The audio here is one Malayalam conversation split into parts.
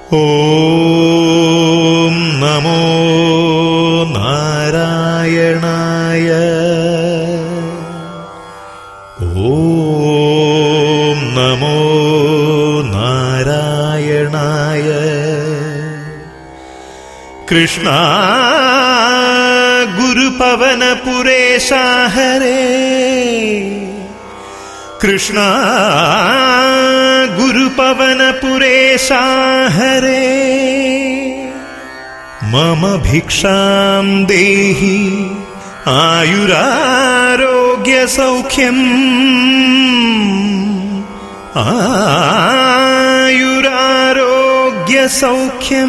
ഓം നമോ നാരായണായ. ഓം നമോ നാരായണായ. കൃഷ്ണ ഗുരുപവനപുരേശ ഹരേ. കൃഷ്ണ ഗുരുപവനപുരേശ ഹരേ. മമ ഭിക്ഷാം ദേഹി ആയുരാരോഗ്യസൗഖ്യം. ആയുരാരോഗ്യസൗഖ്യം.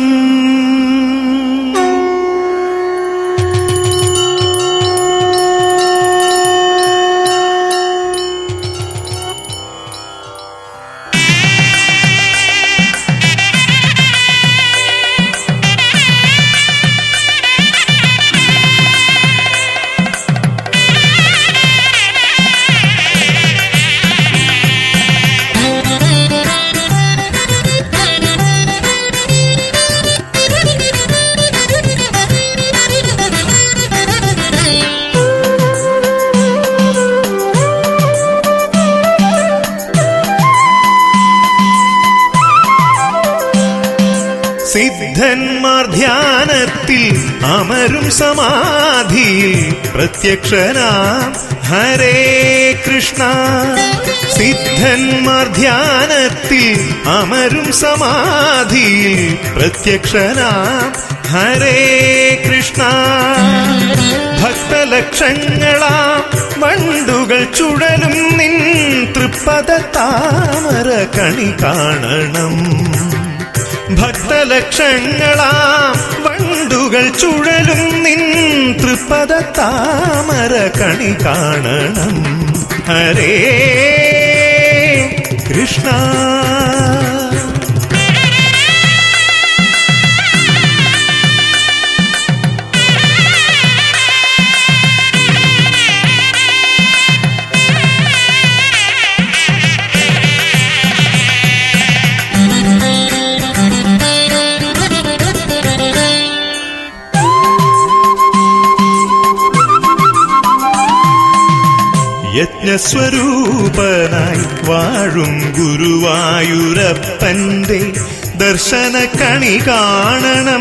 സിദ്ധന്മാർ ധ്യാനത്തിൽ അമരും സമാധിയിൽ പ്രത്യക്ഷനാം ഹരേ കൃഷ്ണ. സിദ്ധന്മാർ ധ്യാനത്തിൽ അമരും സമാധിയിൽ പ്രത്യക്ഷനാം ഹരേ കൃഷ്ണ. ഭക്തലക്ഷങ്ങളാം വണ്ടുകൾ ചുഴലും നിൻ തൃപ്പദ താമര കണി കാണണം. ഭക്തലക്ഷങ്ങളാം വണ്ടുകൾ ചുഴലും നിൻ തൃപ്പദ താമര കണി കാണണം ഹരേ കൃഷ്ണ. യജ്ഞസ്വരൂപനായി വാഴും ഗുരുവായൂരപ്പന്റെ ദർശന കണി കാണണം.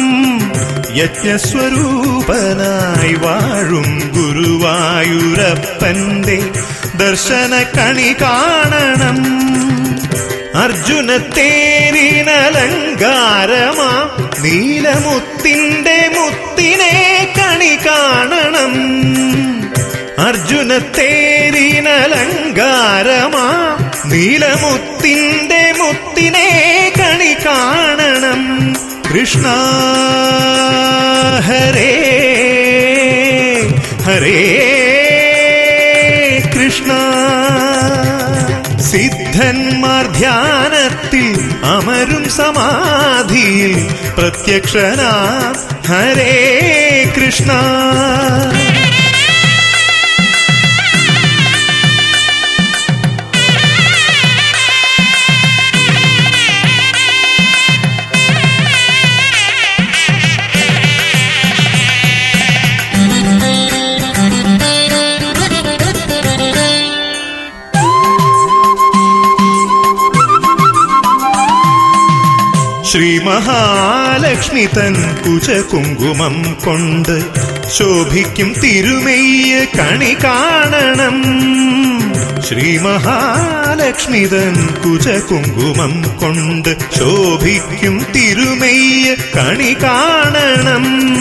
യജ്ഞസ്വരൂപനായി വാഴും ഗുരുവായൂരപ്പന്റെ ദർശന കണി കാണണം. അർജുന തേരിനലങ്കാരമാ നീലമുത്തിന്റെ മുത്തിനെ കണി കാണണം. അർജുന തേരിനലങ്കാരമാ നീലമുത്തിന്റെ മുത്തിനെ കണി കാണണം. കൃഷ്ണ ഹരേ ഹരേ കൃഷ്ണ. സിദ്ധന്മാർ ധ്യാനത്തിൽ അമരും സമാധിയിൽ പ്രത്യക്ഷനാം ഹരേ കൃഷ്ണ. ശ്രീ മഹാലക്ഷ്മി തൻ കുചകുങ്കുമം കൊണ്ട് ശോഭിക്കും തിരുമെയ്യ് കണി കാണണം. ശ്രീ മഹാലക്ഷ്മി തൻ കുചകുങ്കുമം കൊണ്ട് ശോഭിക്കും തിരുമെയ്യ് കണി കാണണം.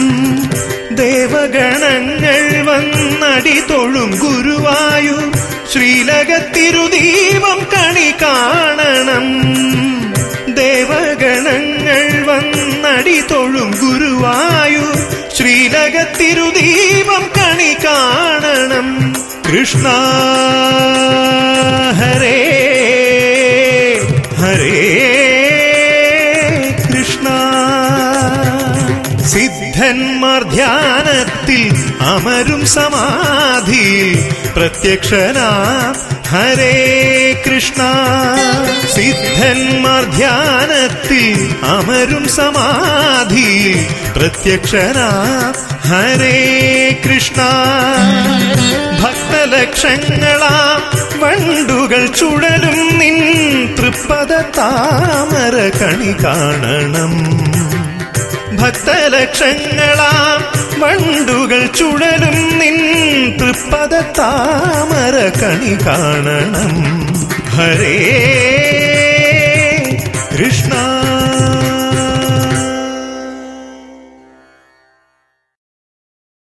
ദേവഗണങ്ങൾ വന്നടി തൊഴും ഗുരുവായൂർ ശ്രീലകത്തിരുദീപം കണി കാണണം. ദേവഗണങ്ങൾ വന്നടി തൊഴും ഗുരുവായൂർ ശ്രീലകത്തിരുദീപം കണി കാണണം. കൃഷ്ണ ഹരേ ഹരേ കൃഷ്ണ. സിദ്ധന്മാർ ധ്യാനത്തിൽ അമരും സമാധിയിൽ പ്രത്യക്ഷനാം ഹരേ കൃഷ്ണ. സിദ്ധന്മാർ ധ്യാനത്തിൽ അമരും സമാധി പ്രത്യക്ഷനാ ഹരേ കൃഷ്ണ. ഭക്തലക്ഷങ്ങളാം വണ്ടുകൾ ചുഴലും നിൻ തൃപ്പദ താമര കണി കാണണം. ഭക്തലക്ഷങ്ങളാം വണ്ടുകൾ ചുഴലും നിൻ തൃപ്പദ താമര കണി കാണണം. ഹരേ